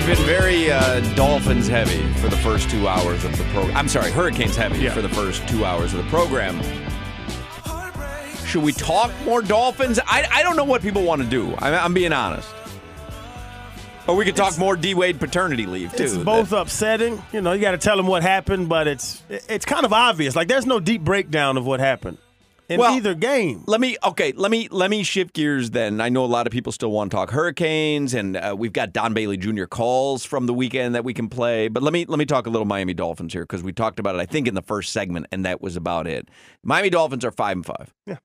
we've been very Dolphins heavy for the first 2 hours of the program. I'm sorry, Hurricanes heavy for the first 2 hours of the program. Should we talk more Dolphins? I don't know what people want to do. I'm being honest. Or we could talk more D-Wade paternity leave, too. It's both upsetting. You know, you got to tell them what happened, but it's kind of obvious. Like, there's no deep breakdown of what happened in either game. Let me shift gears then. I know a lot of people still want to talk Hurricanes, and we've got Don Bailey Jr. calls from the weekend that we can play. But let me talk a little Miami Dolphins here, because we talked about it, I think, in the first segment, and that was about it. Miami Dolphins are 5-5. Yeah.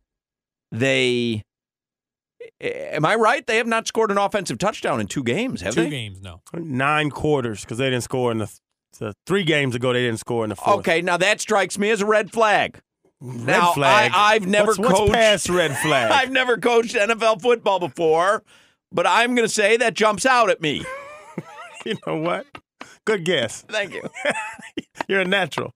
Am I right? They have not scored an offensive touchdown in 2 games, have they? 2 games, no. 9 quarters, because they didn't score in the 3 games ago. They didn't score in the 4th. Okay, now that strikes me as a red flag. Red flag. I've never coached. What's past red flag? I've never coached NFL football before, but I'm going to say that jumps out at me. You know what? Good guess. Thank you. You're a natural.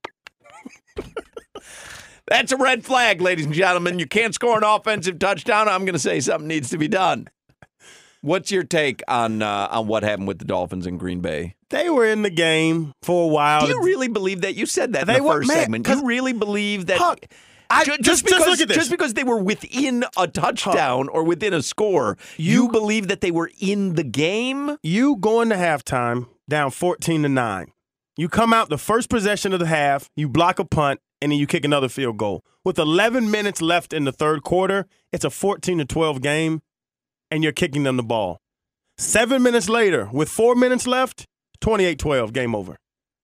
That's a red flag, ladies and gentlemen. You can't score an offensive touchdown. I'm going to say something needs to be done. What's your take on what happened with the Dolphins in Green Bay? They were in the game for a while. Do you really believe that? You said that in the first segment. You really believe that? Huck, just look at this. Just because they were within a touchdown or within a score, you believe that they were in the game? You go into halftime down 14-9. You come out the first possession of the half, you block a punt, and then you kick another field goal. With 11 minutes left in the third quarter, it's a 14-12 game, and you're kicking them the ball. 7 minutes later, with 4 minutes left, 28-12, game over.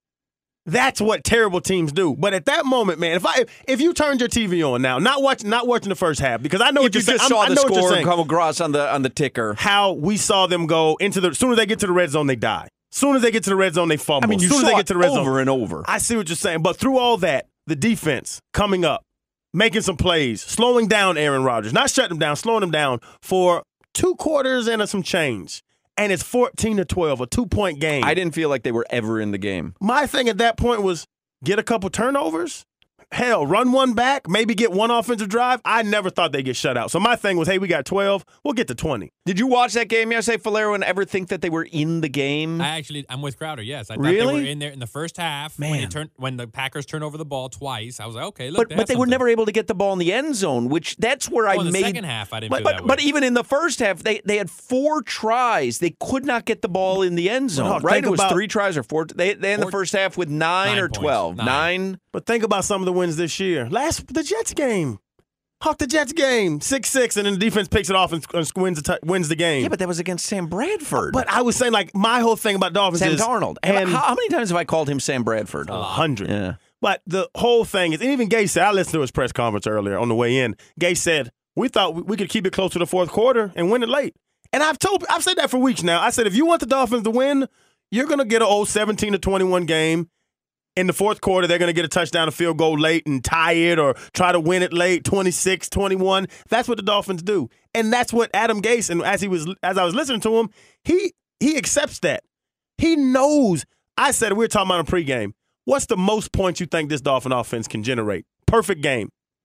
That's what terrible teams do. But at that moment, man, if you turned your TV on now, not watching the first half, because I know what you're saying. If you just saw the score come across on the ticker. How we saw them go into as soon as they get to the red zone, they die. As soon as they get to the red zone, they fumble. I mean, you as soon saw as they get to the red over zone, and over. I see what you're saying. But through all that, the defense coming up, making some plays, slowing down Aaron Rodgers, not shutting him down, slowing him down for 2 quarters and some change. And it's 14-12, a 2-point game. I didn't feel like they were ever in the game. My thing at that point was get a couple turnovers. Hell, run one back, maybe get one offensive drive. I never thought they'd get shut out. So my thing was, hey, we got 12. We'll get to 20. Did you watch that game yesterday, Falero, and ever think that they were in the game? I'm with Crowder, yes. I thought Really? they were in there in the first half. Man. When the Packers turned over the ball twice, I was like, okay, But look, they were something. never able to get the ball in the end zone, which that's where I in the made. second half, I didn't feel that way. But even in the first half, they had 4 tries. They could not get the ball in the end zone, No, right? It was about- 3 tries or 4. They in the first half with 9 or points. 12. 9. But think about some of the wins this year. The Jets game. Hawk the Jets game. 6-6, and then the defense picks it off and wins the game. Yeah, but that was against Sam Bradford. But I was saying, like, my whole thing about Dolphins Sam is Darnold. And How many times have I called him Sam Bradford? 100. Yeah. But the whole thing is, and even Gay said, I listened to his press conference earlier on the way in. Gay said, we thought we could keep it close to the fourth quarter and win it late. And I've said that for weeks now. I said, if you want the Dolphins to win, you're going to get an old 17-21 game. In the fourth quarter, they're going to get a touchdown, a field goal late and tie it or try to win it late, 26-21. That's what the Dolphins do. And that's what Adam Gase, and as I was listening to him, he accepts that. He knows. I said, we were talking about a pregame. What's the most points you think this Dolphin offense can generate? Perfect game.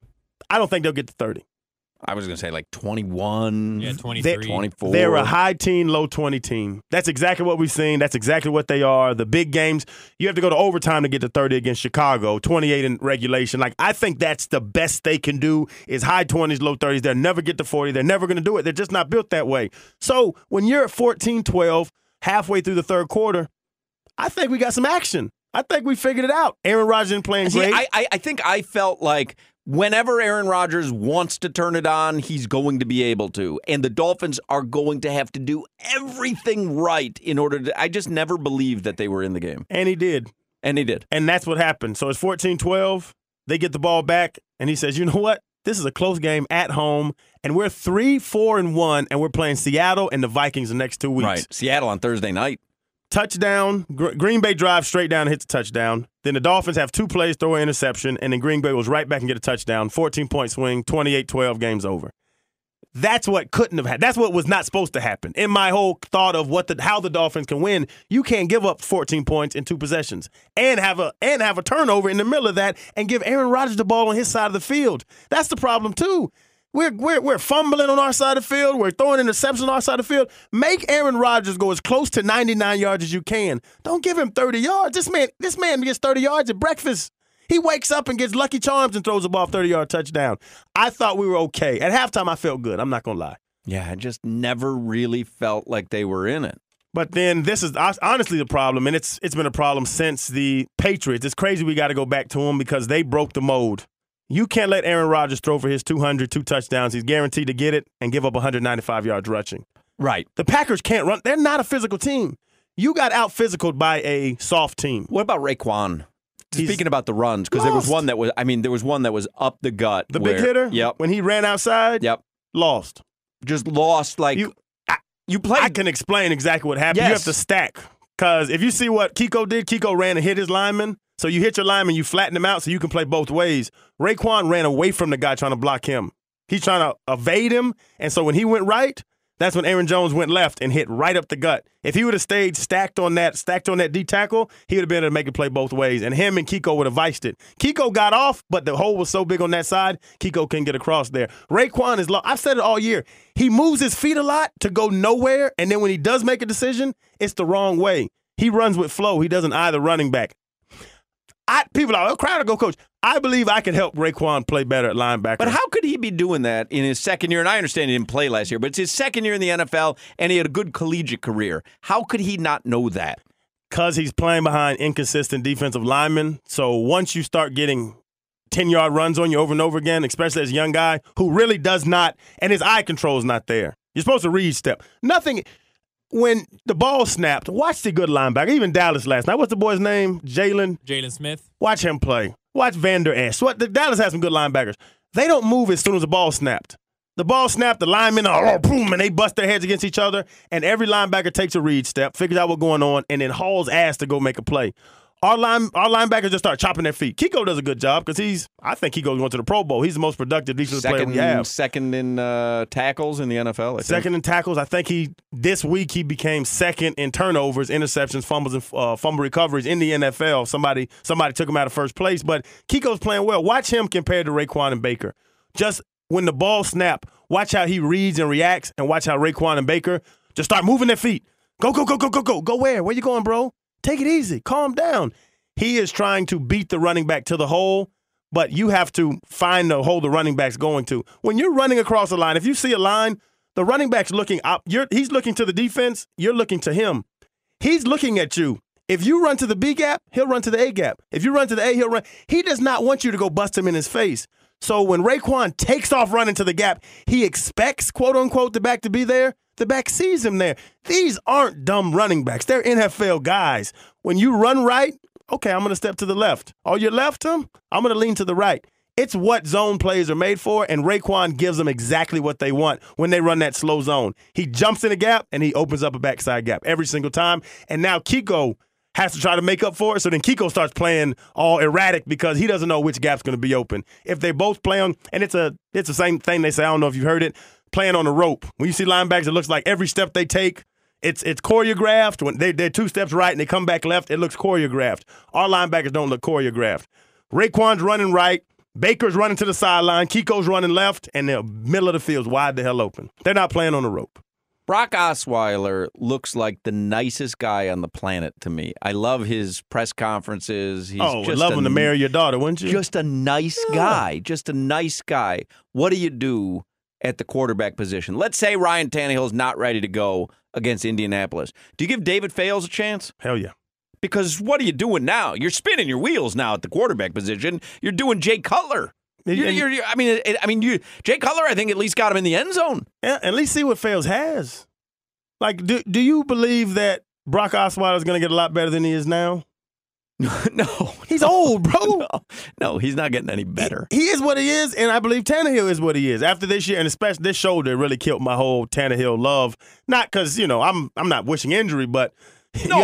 I don't think they'll get to 30. I was going to say like 21. Yeah, 23. 24. They're a high teen, low 20 team. That's exactly what we've seen. That's exactly what they are. The big games, you have to go to overtime to get to 30 against Chicago, 28 in regulation. Like, I think that's the best they can do is high 20s, low 30s. They'll never get to 40. They're never going to do it. They're just not built that way. So when you're at 14-12, halfway through the third quarter, I think we got some action. I think we figured it out. Aaron Rodgers isn't playing great. I think I felt like whenever Aaron Rodgers wants to turn it on, he's going to be able to. And the Dolphins are going to have to do everything right in order to. I just never believed that they were in the game. And he did. And he did. And that's what happened. So it's 14-12. They get the ball back, and he says, you know what? This is a close game at home, and we're 3-4-1, and we're playing Seattle and the Vikings the next 2 weeks. Right. Seattle on Thursday night. Touchdown. Green Bay drives straight down and hits a touchdown. Then the Dolphins have 2 plays, throw an interception, and then Green Bay goes right back and get a touchdown. 14-point swing, 28-12, game's over. That's what couldn't have happened. That's what was not supposed to happen. In my whole thought of how the Dolphins can win, you can't give up 14 points in 2 possessions and have a turnover in the middle of that and give Aaron Rodgers the ball on his side of the field. That's the problem too. We're fumbling on our side of the field. We're throwing interceptions on our side of the field. Make Aaron Rodgers go as close to 99 yards as you can. Don't give him 30 yards. This man gets 30 yards at breakfast. He wakes up and gets Lucky Charms and throws a ball 30-yard touchdown. I thought we were okay. At halftime, I felt good. I'm not going to lie. Yeah, I just never really felt like they were in it. But then this is honestly the problem, and it's been a problem since the Patriots. It's crazy we got to go back to them because they broke the mold. You can't let Aaron Rodgers throw for his 200, 2 touchdowns. He's guaranteed to get it and give up 195 yards rushing. Right. The Packers can't run. They're not a physical team. You got out-physicaled by a soft team. What about Raekwon? Speaking about the runs, because there was one that was up the gut. The big hitter? Yep. When he ran outside? Yep. Lost. Just lost like you played. I can explain exactly what happened. Yes. You have to stack. Because if you see what Kiko did, Kiko ran and hit his lineman. So you hit your lineman, you flatten him out so you can play both ways. Raekwon ran away from the guy trying to block him. He's trying to evade him. And so when he went right, that's when Aaron Jones went left and hit right up the gut. If he would have stayed stacked on that D tackle, he would have been able to make it play both ways. And him and Kiko would have viced it. Kiko got off, but the hole was so big on that side, Kiko couldn't get across there. Raekwon is low. I've said it all year. He moves his feet a lot to go nowhere, and then when he does make a decision, it's the wrong way. He runs with flow. He doesn't either running back. People are like, Crowder, go coach. I believe I can help Raekwon play better at linebacker. But how could he be doing that in his second year? And I understand he didn't play last year, but it's his second year in the NFL, and he had a good collegiate career. How could he not know that? Because he's playing behind inconsistent defensive linemen. So once you start getting 10-yard runs on you over and over again, especially as a young guy who really does not, and his eye control is not there. You're supposed to read step. Nothing. When the ball snapped, watch the good linebacker. Even Dallas last night. What's the boy's name? Jalen Smith. Watch him play. Watch Vander Esch. Dallas has some good linebackers. They don't move as soon as the ball snapped. The ball snapped, the linemen boom, and they bust their heads against each other, and every linebacker takes a read step, figures out what's going on, and then hauls ass to go make a play. Our linebackers just start chopping their feet. Kiko does a good job because I think Kiko's going to the Pro Bowl. He's the most productive defensive player we have. Second in tackles in the NFL, I think. Second in tackles. I think this week he became second in turnovers, interceptions, fumbles, and fumble recoveries in the NFL. Somebody took him out of first place. But Kiko's playing well. Watch him compared to Raekwon and Baker. Just when the ball snap, watch how he reads and reacts, and watch how Raekwon and Baker just start moving their feet. Go, go, go, go, go, go. Go where? Where you going, bro? Take it easy. Calm down. He is trying to beat the running back to the hole, but you have to find the hole the running back's going to. When you're running across a line, if you see a line, the running back's looking up. He's looking to the defense. You're looking to him. He's looking at you. If you run to the B gap, he'll run to the A gap. If you run to the A, he'll run. He does not want you to go bust him in his face. So when Raekwon takes off running to the gap, he expects, quote unquote, the back to be there. The back sees him there. These aren't dumb running backs. They're NFL guys. When you run right, okay, I'm going to step to the left. Oh, you left him? I'm going to lean to the right. It's what zone plays are made for, and Raekwon gives them exactly what they want when they run that slow zone. He jumps in a gap, and he opens up a backside gap every single time. And now Kiko has to try to make up for it, so then Kiko starts playing all erratic because he doesn't know which gap's going to be open. If they both play on, and it's the same thing they say, I don't know if you've heard it, playing on a rope. When you see linebackers, it looks like every step they take, it's choreographed. When they're 2 steps right and they come back left, it looks choreographed. Our linebackers don't look choreographed. Raekwon's running right, Baker's running to the sideline, Kiko's running left, and the middle of the field's wide the hell open. They're not playing on a rope. Brock Osweiler looks like the nicest guy on the planet to me. I love his press conferences. He's love him to marry your daughter, wouldn't you? Just a nice guy. Just a nice guy. What do you do at the quarterback position? Let's say Ryan Tannehill's not ready to go against Indianapolis. Do you give David Fales a chance? Hell yeah. Because what are you doing now? You're spinning your wheels now at the quarterback position. You're doing Jay Cutler. Jay Cutler, I think, at least got him in the end zone. Yeah, at least see what Fales has. Like, do you believe that Brock Osweiler is going to get a lot better than he is now? No. He's old, bro. No, he's not getting any better. He is what he is, and I believe Tannehill is what he is. After this year, and especially this shoulder, really killed my whole Tannehill love. Not because, I'm not wishing injury, but no,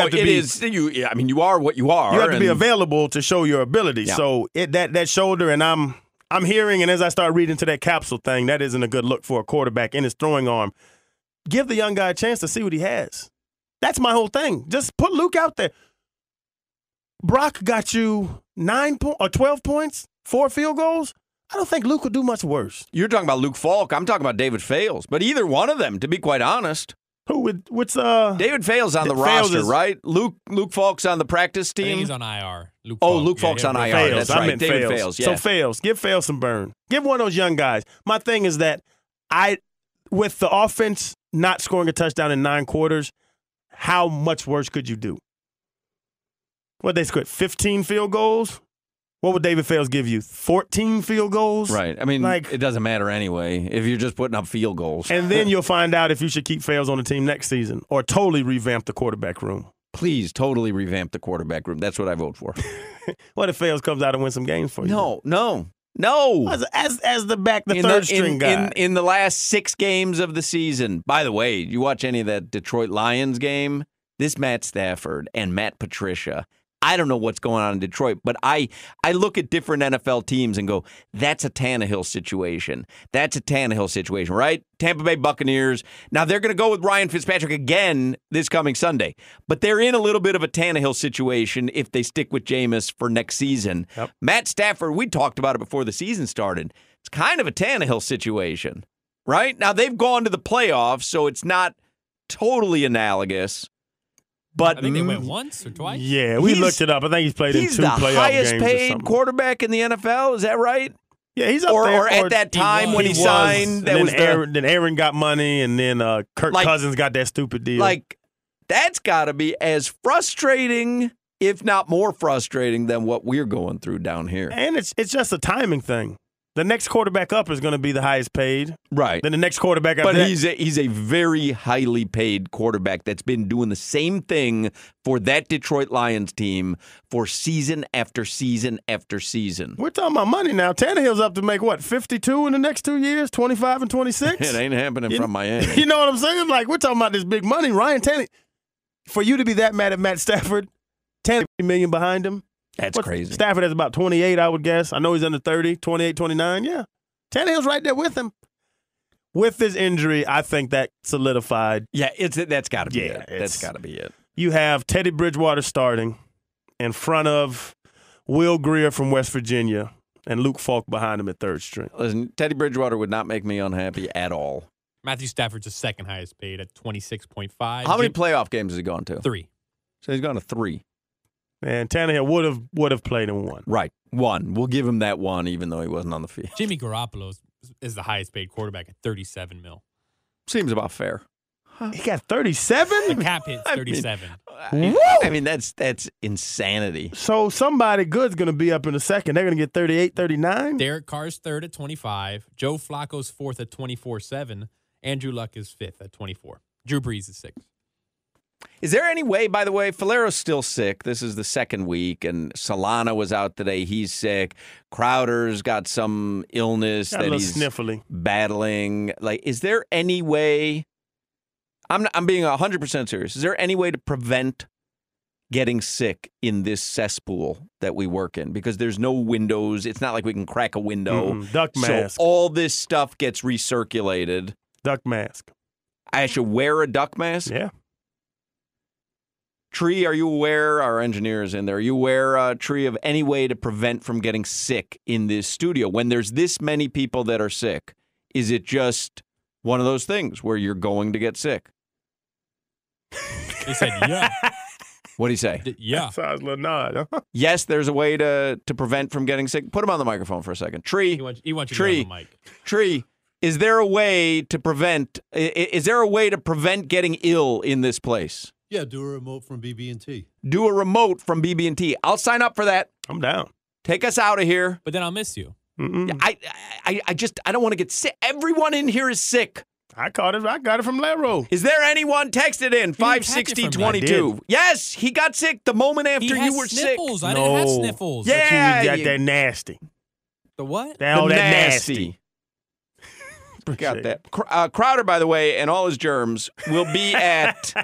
you are what you are. You have to be available to show your ability. Yeah. So that shoulder, and I'm hearing, and as I start reading to that capsule thing, that isn't a good look for a quarterback in his throwing arm. Give the young guy a chance to see what he has. That's my whole thing. Just put Luke out there. Brock got you 12 points, 4 field goals. I don't think Luke will do much worse. You're talking about Luke Falk. I'm talking about David Fales. But either one of them, to be quite honest. What's David Fales on the roster, right? Luke Falk's on the practice team. I think he's on IR. Luke Falk's on IR. Fales. That's right. I meant David Fales. Yeah. So Fales, give Fales some burn. Give one of those young guys. My thing is that with the offense not scoring a touchdown in 9 quarters, how much worse could you do? What they scored 15 field goals? What would David Fales give you? 14 field goals? Right. I mean, it doesn't matter anyway if you're just putting up field goals. And then you'll find out if you should keep Fales on the team next season or totally revamp the quarterback room. Please, totally revamp the quarterback room. That's what I vote for. What if Fales comes out and wins some games for you? No. As the third string guy. In the last 6 games of the season. By the way, you watch any of that Detroit Lions game, this Matt Stafford and Matt Patricia, I don't know what's going on in Detroit, but I look at different NFL teams and go, that's a Tannehill situation. That's a Tannehill situation, right? Tampa Bay Buccaneers. Now, they're going to go with Ryan Fitzpatrick again this coming Sunday, but they're in a little bit of a Tannehill situation if they stick with Jameis for next season. Yep. Matt Stafford, we talked about it before the season started. It's kind of a Tannehill situation, right? Now, they've gone to the playoffs, so it's not totally analogous. But I think they went once or twice. Yeah, we looked it up. I think he's played in 2 playoff games. He's the highest paid quarterback in the NFL. Is that right? Yeah, he's up there. Or at that time when he signed, then Aaron got money, and then Kirk Cousins got that stupid deal. That's got to be as frustrating, if not more frustrating, than what we're going through down here. And it's just a timing thing. The next quarterback up is going to be the highest paid. Right. Then the next quarterback up. But he's a very highly paid quarterback that's been doing the same thing for that Detroit Lions team for season after season after season. We're talking about money now. Tannehill's up to make, 52 in the next 2 years? 25 and 26? It ain't happening from Miami. You know what I'm saying? We're talking about this big money. Ryan Tannehill, for you to be that mad at Matt Stafford, $10 million behind him. That's crazy. Stafford has about 28, I would guess. I know he's under 30, 28, 29. Yeah. Tannehill's right there with him. With this injury, I think that solidified. Yeah, that's got to be it. That's got to be it. You have Teddy Bridgewater starting in front of Will Grier from West Virginia and Luke Falk behind him at third string. Listen, Teddy Bridgewater would not make me unhappy at all. Matthew Stafford's the second highest paid at 26.5. How many playoff games has he gone to? 3. So he's gone to 3. And Tannehill would have played in 1. Right. 1. We'll give him that 1 even though he wasn't on the field. Jimmy Garoppolo is the highest paid quarterback at $37 million. Seems about fair. He got 37? The cap hits 37. I mean, that's insanity. So somebody good's going to be up in a second. They're going to get 38, 39? Derek Carr's third at 25. Joe Flacco's fourth at 24-7. Andrew Luck is fifth at 24. Drew Brees is sixth. Is there any way, by the way, Falero's still sick. This is the second week, and Solana was out today. He's sick. Crowder's got some illness that he's sniffly battling. Is there any way? I'm being 100% serious. Is there any way to prevent getting sick in this cesspool that we work in? Because there's no windows. It's not like we can crack a window. Duck mask. So all this stuff gets recirculated. Duck mask. I should wear a duck mask? Yeah. Tree, are you aware, our engineer is in there, are you aware, Tree, of any way to prevent from getting sick in this studio? When there's this many people that are sick, is it just one of those things where you're going to get sick? He said, yeah. What do you say? Yeah. Sounds a little nod. Yes, there's a way to prevent from getting sick. Put him on the microphone for a second. Tree. He wants you to Tree, go on the mic. Tree, is there a way to prevent getting ill in this place? Yeah, do a remote from BB&T. Do a remote from BB&T. I'll sign up for that. I'm down. Take us out of here. But then I'll miss you. I don't want to get sick. Everyone in here is sick. I got it from Lero. Is there anyone texted in? 560-22. Yes, he got sick the moment after you were sniffles. sick. I didn't have sniffles. Yeah. You got that nasty. The what? That nasty. Got that. Crowder, by the way, and all his germs will be at...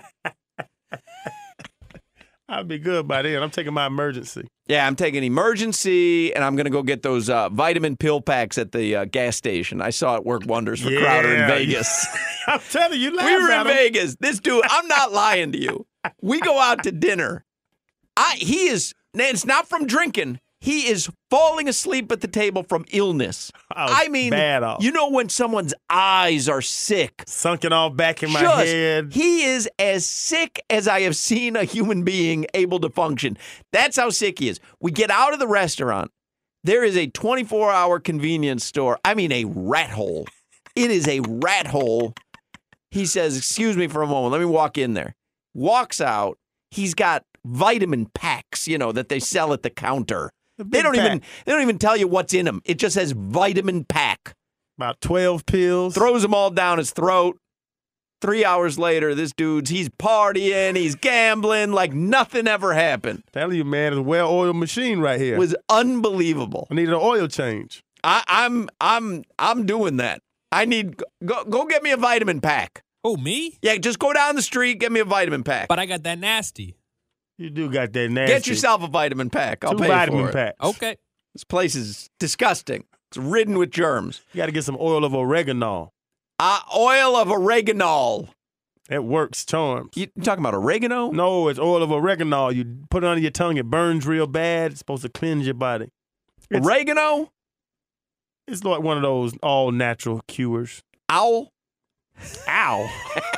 I'll be good by then. I'm taking my emergency. Yeah, I'm taking emergency, and I'm going to go get those vitamin pill packs at the gas station. I saw it work wonders for Crowder in Vegas. I'm telling you, we were in Vegas. This dude, I'm not lying to you. We go out to dinner. It's not from drinking. He is falling asleep at the table from illness. I mean, bad off. you know when someone's eyes are sick. Sunken all back in my head. He is as sick as I have seen a human being able to function. That's how sick he is. We get out of the restaurant. There is a 24-hour convenience store. I mean, a rat hole. It is a rat hole. He says, excuse me for a moment. Let me walk in there. Walks out. He's got vitamin packs, that they sell at the counter. They don't even tell you what's in them. It just says vitamin pack. About 12 pills. Throws them all down his throat. 3 hours later, this he's partying, he's gambling like nothing ever happened. Telling you, man, it's a well-oiled machine right here. It was unbelievable. I needed an oil change. I'm doing that. I need go get me a vitamin pack. Oh, me? Yeah, just go down the street, get me a vitamin pack. But I got that nasty. You do got that nasty. Get yourself a vitamin pack. I'll 2 pay vitamin for it. packs. Okay. This place is disgusting. It's ridden with germs. You got to get some oil of oregano. Oil of oregano. It works charms. You talking about oregano? No, it's oil of oregano. You put it under your tongue. It burns real bad. It's supposed to cleanse your body. Oregano? It's like one of those all-natural cures. Owl? Ow.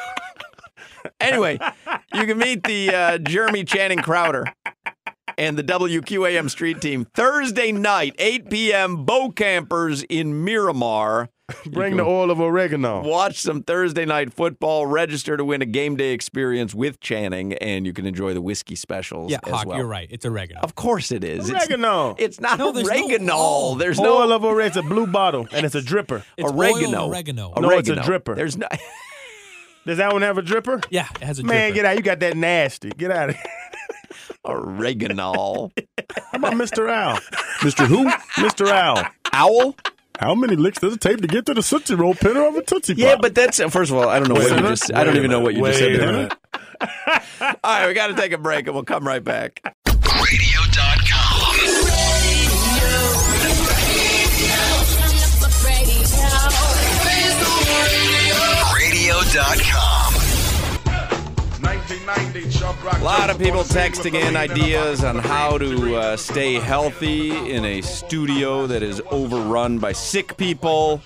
Anyway, you can meet the Jeremy Channing Crowder and the WQAM street team Thursday night, 8 p.m., Bow Campers in Miramar. Bring the oil of oregano. Watch some Thursday night football. Register to win a game day experience with Channing, and you can enjoy the whiskey specials as Hawk, well. you're right. It's oregano. Of course it is. Oregano. It's not No, there's oregano. no- There's Oil no of oregano. It's a blue bottle, and it's a dripper. It's oregano. oil oregano. No, it's a dripper. There's no. Does that one have a dripper? Yeah, it has a Man, dripper. get out. You got that nasty. Get out of here. Oregano. How about Mr. Owl? Mr. Who? Mr. Owl. Owl? How many licks does it take to get to the Tootsie Roll pinner of a Tootsie Pop? Yeah, but that's first of all, I don't know what you just. I don't even know what you just said. Wait a minute. All right, we got to take a break, and we'll come right back. Radio.com. Radio.com. A lot of people texting in ideas on how to stay healthy in a studio that is overrun by sick people.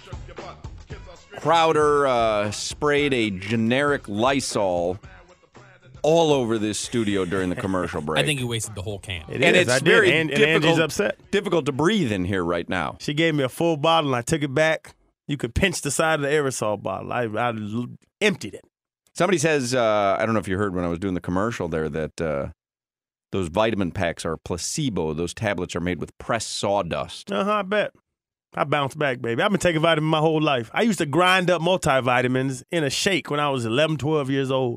Crowder sprayed a generic Lysol all over this studio during the commercial break. I think he wasted the whole can. It and is. it's I did. very And difficult, Angie's upset. difficult to breathe in here right now. She gave me a full bottle, and I took it back. You could pinch the side of the aerosol bottle. I emptied it. Somebody says, I don't know if you heard when I was doing the commercial there, that those vitamin packs are placebo. Those tablets are made with pressed sawdust. I bet. I bounced back, baby. I've been taking vitamin my whole life. I used to grind up multivitamins in a shake when I was 11, 12 years old.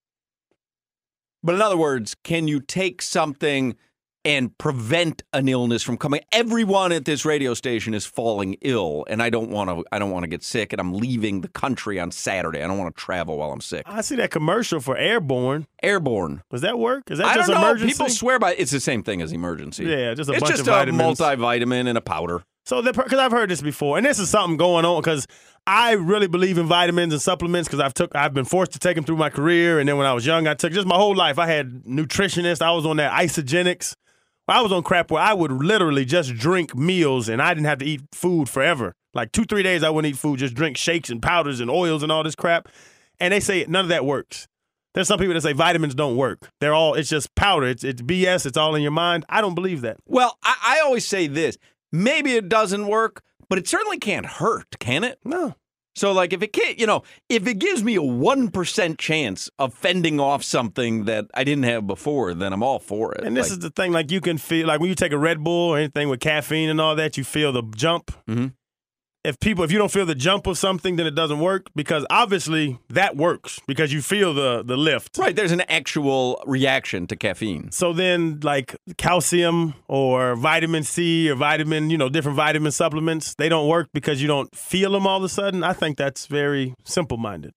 But in other words, can you take something and prevent an illness from coming? Everyone at this radio station is falling ill, and I don't want to get sick, and I'm leaving the country on Saturday. I don't want to travel while I'm sick. I see that commercial for Airborne. Airborne. Does that work? Is that I just don't know. emergency? People swear by it's the same thing as emergency. Yeah, just a it's bunch just of vitamins. a multivitamin and a powder. So, because I've heard this before, and this is something going on because I really believe in vitamins and supplements because I've been forced to take them through my career, and then when I was young, I took just my whole life. I had nutritionists. I was on that Isogenics. I was on crap where I would literally just drink meals, and I didn't have to eat food forever. Like 2-3 days, I wouldn't eat food, just drink shakes and powders and oils and all this crap. And they say none of that works. There's some people that say vitamins don't work. It's just powder. It's BS. It's all in your mind. I don't believe that. Well, I always say this. Maybe it doesn't work, but it certainly can't hurt, can it? No. So, like, if it gives me a 1% chance of fending off something that I didn't have before, then I'm all for it. And this is the thing, like, you can feel, like, when you take a Red Bull or anything with caffeine and all that, you feel the jump. Mm-hmm. If you don't feel the jump of something, then it doesn't work, because obviously that works because you feel the lift. Right, there's an actual reaction to caffeine. So then, like, calcium or vitamin C or different vitamin supplements, they don't work because you don't feel them all of a sudden. I think that's very simple-minded.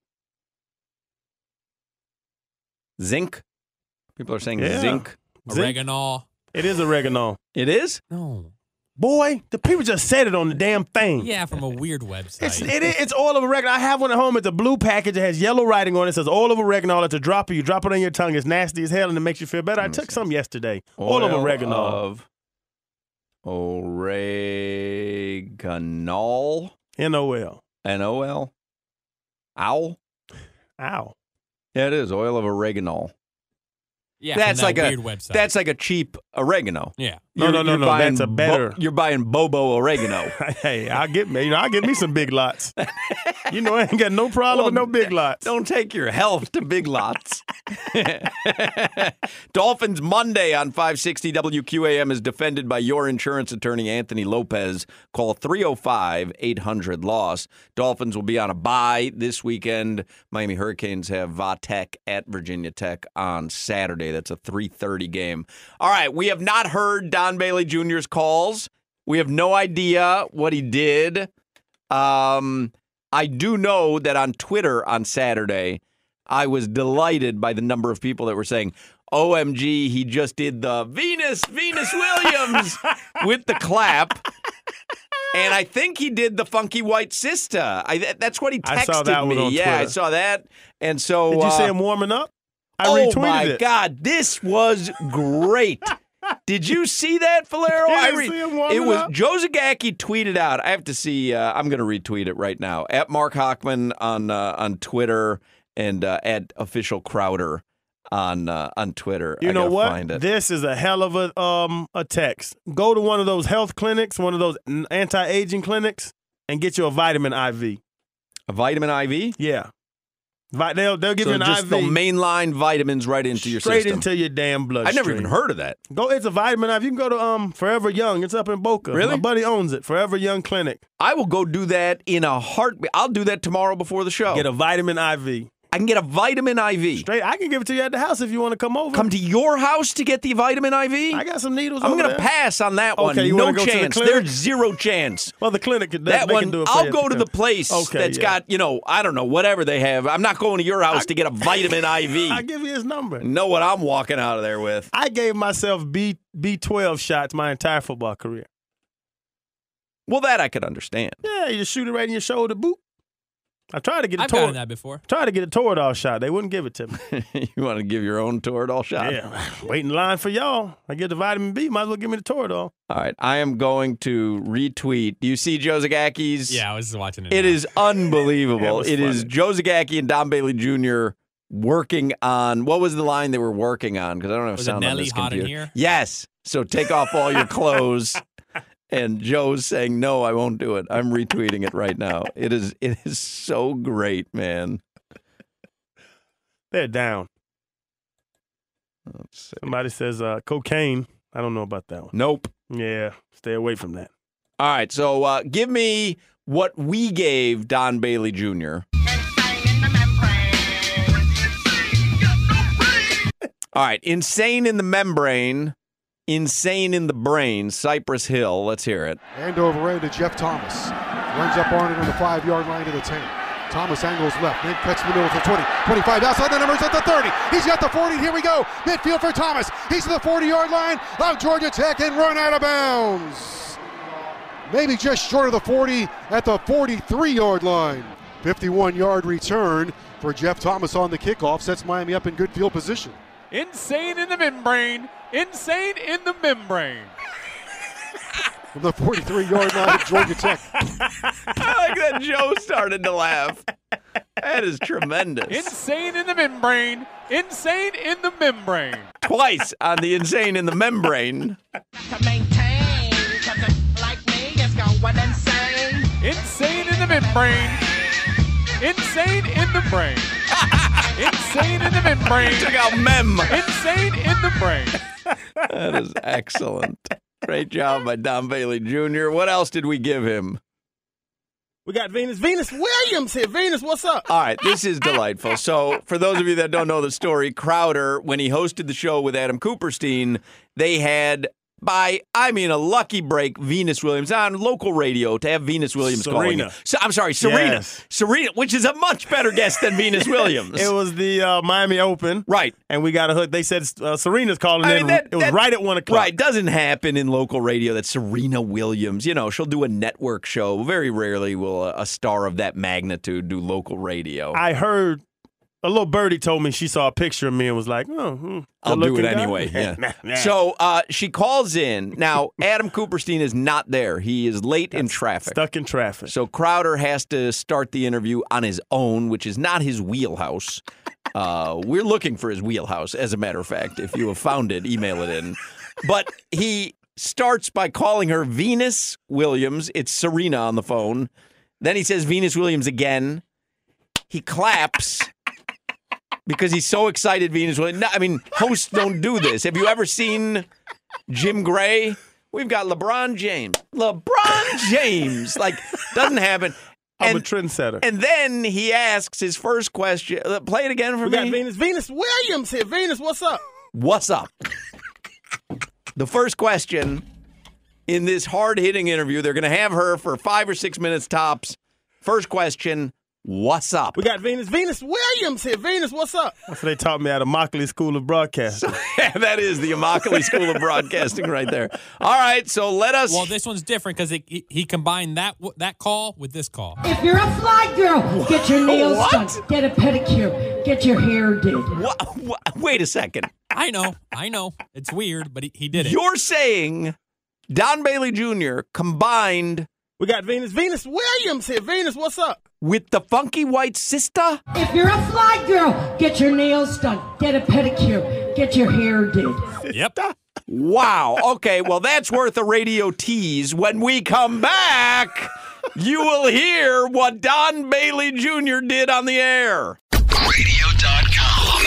Zinc? People are saying Yeah. zinc. Oregano. It is oregano. It is? No. Boy, the people just said it on the damn thing. Yeah, from a weird website. It's oil of oregano. I have one at home. It's a blue package. It has yellow writing on it. It says oil of oregano. It's a dropper. You drop it on your tongue. It's nasty as hell, and it makes you feel better. I took some yesterday. Oil of oregano. Oreganol. NOL. NOL. Owl. Ow. Yeah, it is oil of oregano. Yeah, That's from that like weird website. That's like a cheap oregano. Yeah. No. buying That's a better. you're buying Bobo oregano. Hey, I'll get me some big lots. I ain't got no problem with no big lots. Don't take your health to Big Lots. Dolphins Monday on 560 WQAM is defended by your insurance attorney, Anthony Lopez. Call 305-800-LOSS. Dolphins will be on a bye this weekend. Miami Hurricanes have Vatech at Virginia Tech on Saturday. That's a 3:30 game. All right, we have not heard Don Bailey Jr.'s calls. We have no idea what he did. I do know that on Twitter on Saturday, I was delighted by the number of people that were saying, OMG, he just did the Venus Williams with the clap. And I think he did the Funky White Sister. That's what he texted I saw that me. one on Yeah, I Twitter. saw that. And so, Did you see him warming up? I oh retweeted my it. God, this was great. Did you see that, Valero? I didn't see him warming It was up. Joe Zagacki tweeted out. I have to see. I'm going to retweet it right now at Mark Hochman on Twitter and at Official Crowder on Twitter. You I know gotta what? Find it. This is a hell of a text. Go to one of those health clinics, one of those anti-aging clinics, and get you a vitamin IV. A vitamin IV. Yeah. They'll give So you an just IV. the mainline vitamins right into your straight system. into your damn bloodstream. I never even heard of that. It's a vitamin IV. You can go to Forever Young. It's up in Boca. Really? My buddy owns it. Forever Young Clinic. I will go do that in a heartbeat. I'll do that tomorrow before the show. Get a vitamin IV. I can get a vitamin IV. Straight. I can give it to you at the house if you want to come over. Come to your house to get the vitamin IV? I got some needles I'm over going to there. pass on that one. Okay, you No wanna go to the chance. clinic? There's zero chance. Well, the clinic, That they one, can do it for I'll you go at to the clinic. place Okay, that's yeah. got, I don't know, whatever they have. I'm not going to your house to get a vitamin IV. I'll give you his number. Know what I'm walking out of there with. I gave myself B12 shots my entire football career. Well, that I could understand. Yeah, you just shoot it right in your shoulder, boop. I tried to get I've a gotten that before. Toradol shot. They wouldn't give it to me. You want to give your own Toradol shot? Yeah, wait in line for y'all. I get the vitamin B. Might as well give me the Toradol. All right, I am going to retweet. Do you see Joe Zagacki's? Yeah, I was watching it. It now. is unbelievable. Yeah, it was It is funny. Joe Zagacki and Don Bailey Jr. working on, what was the line they were working on? Because I don't have Was sound it on Nelly this hot in computer. here? Yes. So take off all your clothes. And Joe's saying, no, I won't do it. I'm retweeting it right now. It is so great, man. They're down. Let's see. Somebody says cocaine. I don't know about that one. Nope. Yeah, stay away from that. All right, so give me what we gave Don Bailey Jr. All right, Insane in the Membrane, Insane in the Brain, Cypress Hill. Let's hear it. And over end to Jeff Thomas. Runs up on it on the 5-yard line to the 10. Thomas angles left, then cuts the middle for 20, 25, outside the numbers at the 30. He's got the 40, here we go. Midfield for Thomas. He's to the 40-yard line of Georgia Tech and run out of bounds. Maybe just short of the 40 at the 43-yard line. 51-yard return for Jeff Thomas on the kickoff. Sets Miami up in good field position. Insane in the membrane. Insane in the membrane. From the 43-yard line of Georgia Tech. I like that Joe started to laugh. That is tremendous. Insane in the membrane. Insane in the membrane. Twice on the Insane in the Membrane. To maintain, 'cause a like me is going insane. Insane in the membrane. Insane in the brain. Insane in the membrane. Took out mem. Insane in the brain. That is excellent. Great job by Don Bailey Jr. What else did we give him? We got Venus Williams here. Venus, what's up? All right, this is delightful. So, for those of you that don't know the story, Crowder, when he hosted the show with Adam Cooperstein, they had, a lucky break, Venus Williams on local radio to have Venus Williams calling Serena. it. I'm sorry, Serena. Yes. Serena, which is a much better guest than Venus Williams. It was the Miami Open. Right. And we got a hook. They said Serena's calling I in. mean, that- it was that- right at 1 o'clock. Right, doesn't happen in local radio that Serena Williams, she'll do a network show. Very rarely will a star of that magnitude do local radio. I heard A little birdie told me she saw a picture of me and was like, oh, I'll do it good-looking guy. anyway. Yeah. So she calls in. Now, Adam Cooperstein is not there. He is late in traffic. Stuck in traffic. So Crowder has to start the interview on his own, which is not his wheelhouse. We're looking for his wheelhouse, as a matter of fact. If you have found it, email it in. But he starts by calling her Venus Williams. It's Serena on the phone. Then he says Venus Williams again. He claps. Because he's so excited, Venus Williams. No, I mean, hosts don't do this. Have you ever seen Jim Gray? We've got LeBron James. LeBron James. Like, doesn't happen. I'm a trendsetter. And then he asks his first question. Play it again for We me. got Venus Williams here. Venus, what's up? What's up? The first question in this hard-hitting interview, they're going to have her for 5 or 6 minutes tops. First question. What's up? We got Venus Williams here. Venus, what's up? That's what they taught me at Immokalee School of Broadcasting. That is the Immokalee School of Broadcasting right there. All right, so let us... Well, this one's different because he combined that call with this call. If you're a fly girl, get your nails done, get a pedicure, get your hair did. What? Wait a second. I know. It's weird, but he did it. You're saying Don Bailey Jr. combined... We got Venus Williams here. Venus, what's up? With the funky white sister? If you're a fly girl, get your nails done, get a pedicure, get your hair did. Yep. Wow. Okay, well, that's worth a radio tease. When we come back, you will hear what Don Bailey Jr. did on the air. Radio.com.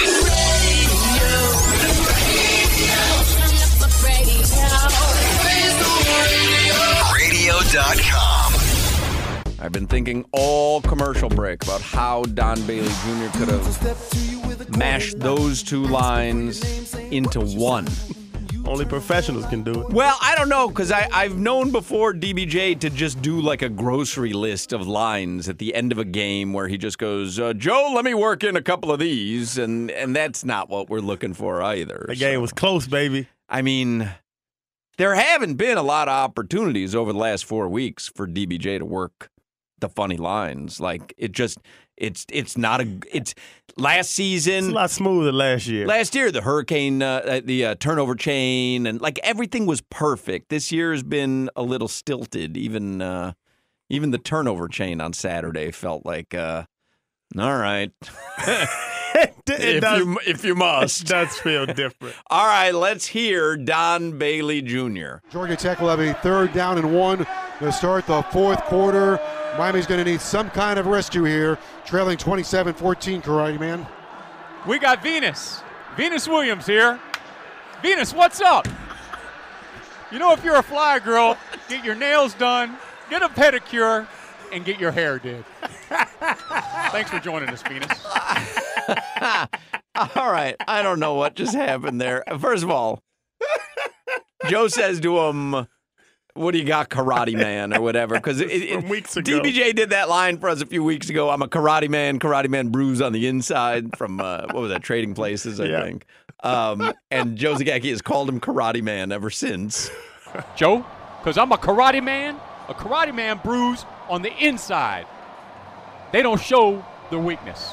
Radio.com. I've been thinking all commercial break about how Don Bailey Jr. could have mashed those two lines into one. Only professionals can do it. Well, I don't know, because I've known before DBJ to just do like a grocery list of lines at the end of a game where he just goes, Joe, let me work in a couple of these, and that's not what we're looking for either. The game was close, baby. I mean, there haven't been a lot of opportunities over the last 4 weeks for DBJ to work the funny lines. Like, it's last season. It's a lot smoother last year. Last year, the hurricane, the turnover chain, and like everything was perfect. This year has been a little stilted. Even the turnover chain on Saturday felt like, all right. If you must. It does feel different. All right, let's hear Don Bailey Jr. Georgia Tech will have a 3rd down and 1 to start the 4th quarter. Miami's going to need some kind of rescue here, trailing 27-14, Karate Man. We got Venus Williams here. Venus, what's up? You know, if you're a fly girl, get your nails done, get a pedicure, and get your hair did. Thanks for joining us, Venus. All right. I don't know what just happened there. First of all, Joe says to him, what do you got, Karate Man, or whatever? Because weeks ago. DBJ did that line for us a few weeks ago. I'm a Karate Man bruise on the inside from, what was that, Trading Places, I think. And Joe Zagacki has called him Karate Man ever since. Joe, because I'm a Karate Man bruise on the inside. They don't show their weakness.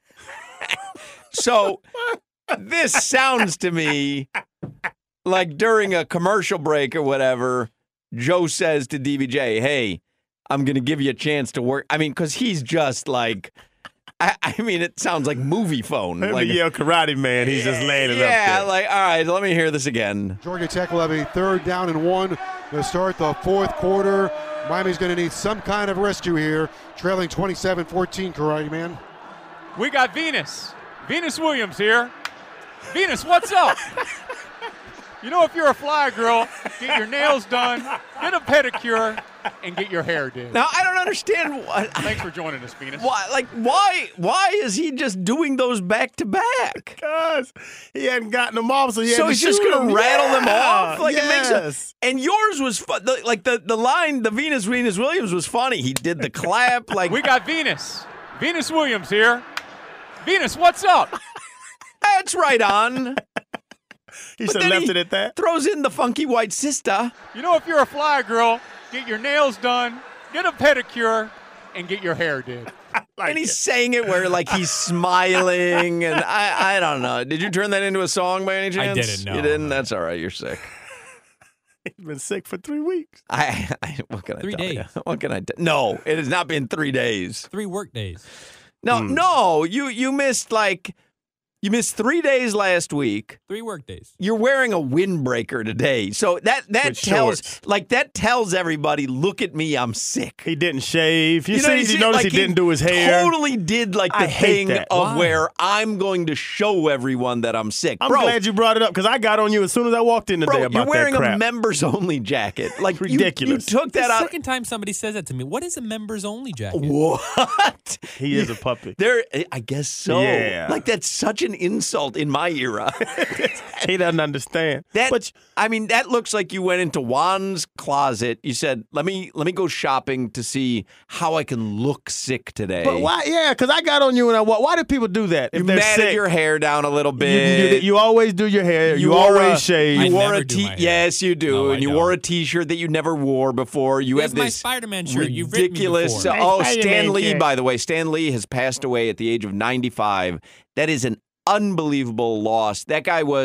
So this sounds to me like during a commercial break or whatever, Joe says to DBJ, hey, I'm going to give you a chance to work. I mean, because he's just like, I mean, it sounds like movie phone. Like, yell Karate Man, he's just laying it up there. Yeah, like, all right, let me hear this again. Georgia Tech will have a 3rd down and 1 to start the 4th quarter. Miami's going to need some kind of rescue here, trailing 27-14, Karate Man. We got Venus Williams here. Venus, what's up? You know, if you're a fly girl, get your nails done, get a pedicure, and get your hair did. Now, I don't understand what. Thanks for joining us, Venus. Why is he just doing those back to back? Because he hadn't gotten them off, so he's just going to rattle them off. Like yes. It makes sense. And yours was fun. Like the line, the Venus Williams was funny. He did the clap. Like we got Venus Williams here. Venus, what's up? That's right on. He should have left it at that. Throws in the funky white sister. You know, if you're a fly girl, get your nails done, get a pedicure, and get your hair did. And he's saying it where like he's smiling, and I don't know. Did you turn that into a song by any chance? I didn't. No, you didn't. That's all right. You're sick. He's been sick for 3 weeks. What can I 3 tell you? days. What can I tell? No, it has not been 3 days. 3 work days. No. You missed You missed 3 days last week. 3 work days. You're wearing a windbreaker today. So that tells everybody, look at me, I'm sick. He didn't shave. You notice he didn't do his hair. Totally did like the thing of where I'm going to show everyone that I'm sick. I'm glad you brought it up because I got on you as soon as I walked in today about that crap. You're wearing a members only jacket. Like ridiculous. You took that out. The second time somebody says that to me. What is a members only jacket? What? He is a puppy. I guess so. Yeah. Like that's such an insult in my era. He doesn't understand. That looks like you went into Juan's closet. You said, "Let me go shopping to see how I can look sick today." But why? Yeah, because I got on you and I walked. Why do people do that? If You they're matted sick, your hair down a little bit. you always do your hair. You wore always shave. I You wore never a do my hair. Yes, you do. No, and you wore a T-shirt that you never wore before. You Where's have my this Spider-Man shirt? You've written me ridiculous. before. Oh, My Stan Spider-Man Lee, shirt. by the way. Stan Lee has passed away at the age of 95. That is an unbelievable loss. That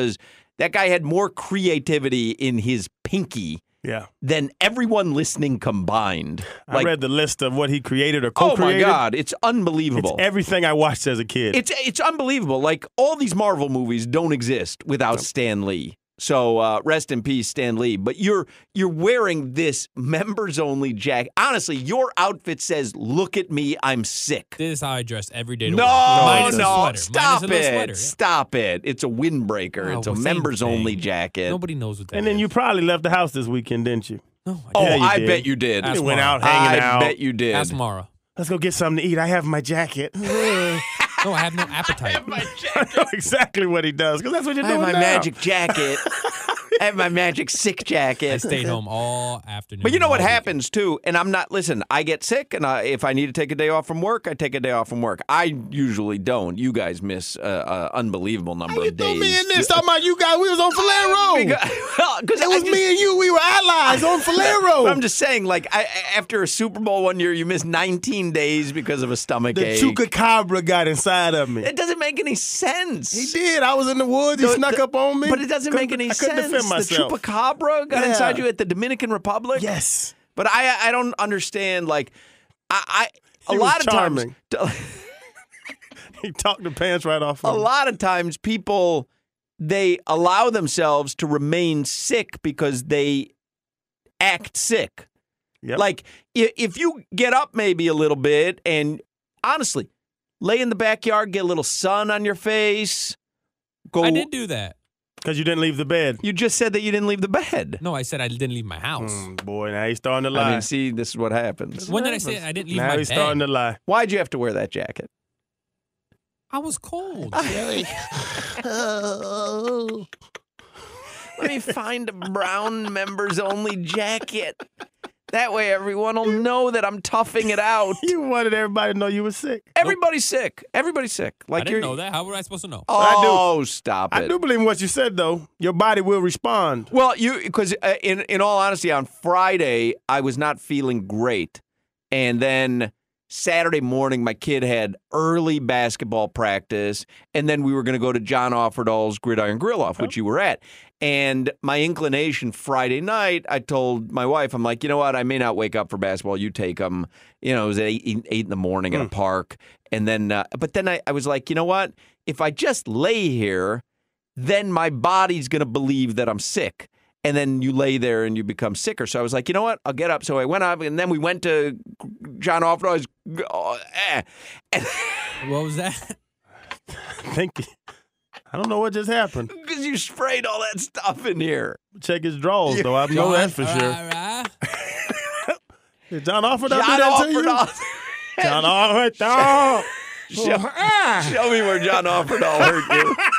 guy had more creativity in his pinky than everyone listening combined. I read the list of what he created or Oh co-created. my God, it's unbelievable. It's everything I watched as a kid. It's unbelievable. Like all these Marvel movies don't exist without Stan Lee. So rest in peace, Stan Lee. But you're wearing this members-only jacket. Honestly, your outfit says, "Look at me, I'm sick." This is how I dress every day to work. No, Minus a sweater. stop Minus a little it. sweater, yeah. Stop it. It's a windbreaker. Oh, It's a same members-only thing. jacket. Nobody knows what that is. and then you probably left the house this weekend, didn't you? No, Oh, Yeah, you I did. bet you did. Ask You went Mara. out hanging out. I bet you did. Ask Mara. Let's go get something to eat. I have my jacket. No, I have no appetite. I know exactly what he does because that's what you're I doing have my now. magic jacket. I have my magic sick jacket. I stayed home all afternoon. But you know what all happens too, and I'm not. Listen, I get sick, and if I need to take a day off from work, I take a day off from work. I usually don't. You guys miss an unbelievable number You of threw days. me in this talking about you guys. We was on Falero. Because It was me and you. We were allies on Falero. I'm just saying, like, after a Super Bowl one year, you missed 19 days because of a stomach The ache. chupacabra got inside of me. It doesn't make any sense. He did. I was in the woods. He snuck up on me. But it doesn't make any I couldn't sense. defend myself. The chupacabra got Yeah. inside you at the Dominican Republic? Yes. But I don't understand, like, a He was lot of charming. times... He talked the pants right off A of me. lot of times people, they allow themselves to remain sick because they act sick. Yep. Like, if you get up maybe a little bit and, honestly, lay in the backyard, get a little sun on your face, go... I did do that. Because you didn't leave the bed. You just said that you didn't leave the bed. No, I said I didn't leave my house. Boy, now he's starting to lie. I mean, see, this is what happens. When did I say I didn't leave now my he's bed? starting to lie. Why'd you have to wear that jacket? I was cold. Let me find a brown members-only jacket. That way everyone will know that I'm toughing it out. You wanted everybody to know you were sick. Everybody's sick. Everybody's sick. Like I didn't know that. How were I supposed to know? Oh, stop it. I do believe in what you said, though. Your body will respond. Well, because in all honesty, on Friday, I was not feeling great. And then Saturday morning, my kid had early basketball practice. And then we were going to go to John Offerdahl's Gridiron Grill-Off, which you were at. And my inclination Friday night, I told my wife, I'm like, you know what? I may not wake up for basketball. You take them. You know, it was at 8 in the morning at a park. And then, but then I was like, you know what? If I just lay here, then my body's going to believe that I'm sick. And then you lay there and you become sicker. So I was like, you know what? I'll get up. So I went up, and then we went to John Offerdahl's. What was that? I don't know what just happened. Because you sprayed all that stuff in here. Check his drawers, though. I know that for sure. Did John Offerdahl do that to you? John Offerdahl. Show me where John Offerdahl hurt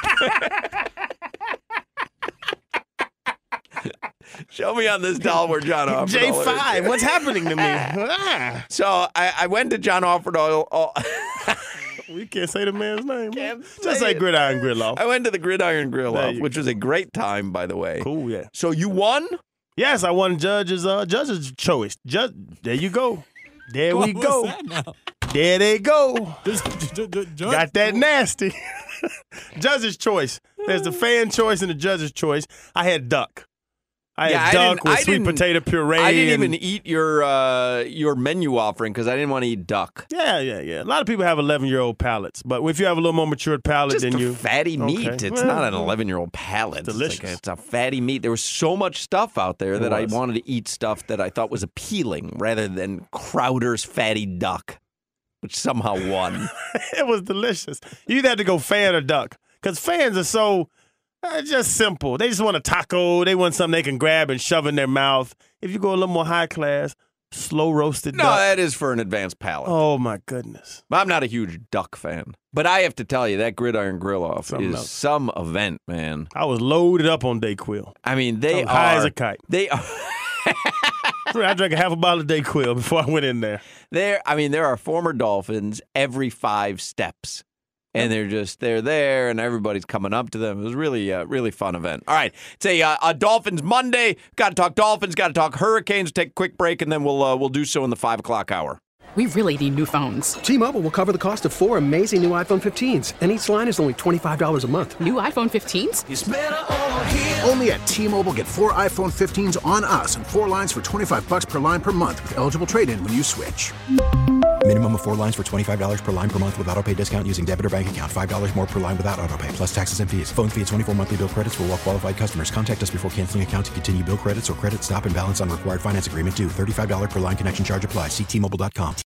you. Show me on this doll where John Offerdahl hurt J5, you. what's happening to me? So I went to John Offerdahl. We can't say the man's name. Can't Just say say it. Gridiron Grill-Off. I went to the Gridiron There Grill-Off, you which was a great time, by the way. Cool, yeah. So you won? Yes, I won judge's choice. There you go. There we What go. was that now? There they go. Judge, Got that nasty. Judge's choice. There's the fan choice and the judge's choice. I had duck. I had duck with sweet potato puree. I didn't even eat your menu offering because I didn't want to eat duck. Yeah. A lot of people have 11-year-old palates, but if you have a little more matured palate, Just then you fatty meat. Okay. It's not an 11-year-old palate. Delicious. It's a fatty meat. There was so much stuff out there that I wanted to eat stuff that I thought was appealing rather than Crowder's fatty duck, which somehow won. It was delicious. You either had to go fan or duck because fans are so just simple. They just want a taco. They want something they can grab and shove in their mouth. If you go a little more high class, slow roasted duck. No, that is for an advanced palate. Oh, my goodness. I'm not a huge duck fan. But I have to tell you, that Gridiron Grill-Off Something is else. some event, man. I was loaded up on Dayquil. I mean, they I was are. high as a kite. They are. I drank a half a bottle of Dayquil before I went in there. There are former Dolphins every 5 steps. And they're there, and everybody's coming up to them. It was really really fun event. All right, it's a Dolphins Monday. Got to talk Dolphins, got to talk Hurricanes. Take a quick break, and then we'll do so in the 5 o'clock hour. We really need new phones. T-Mobile will cover the cost of 4 amazing new iPhone 15s, and each line is only $25 a month. New iPhone 15s? It's better over here. Only at T-Mobile, get 4 iPhone 15s on us and 4 lines for $25 per line per month with eligible trade-in when you switch. Minimum of 4 lines for $25 per line per month with autopay discount using debit or bank account. $5 more per line without autopay, plus taxes and fees. Phone fee at 24 monthly bill credits for well-qualified customers. Contact us before canceling account to continue bill credits or credit stop and balance on required finance agreement due. $35 per line connection charge applies. See T-Mobile.com.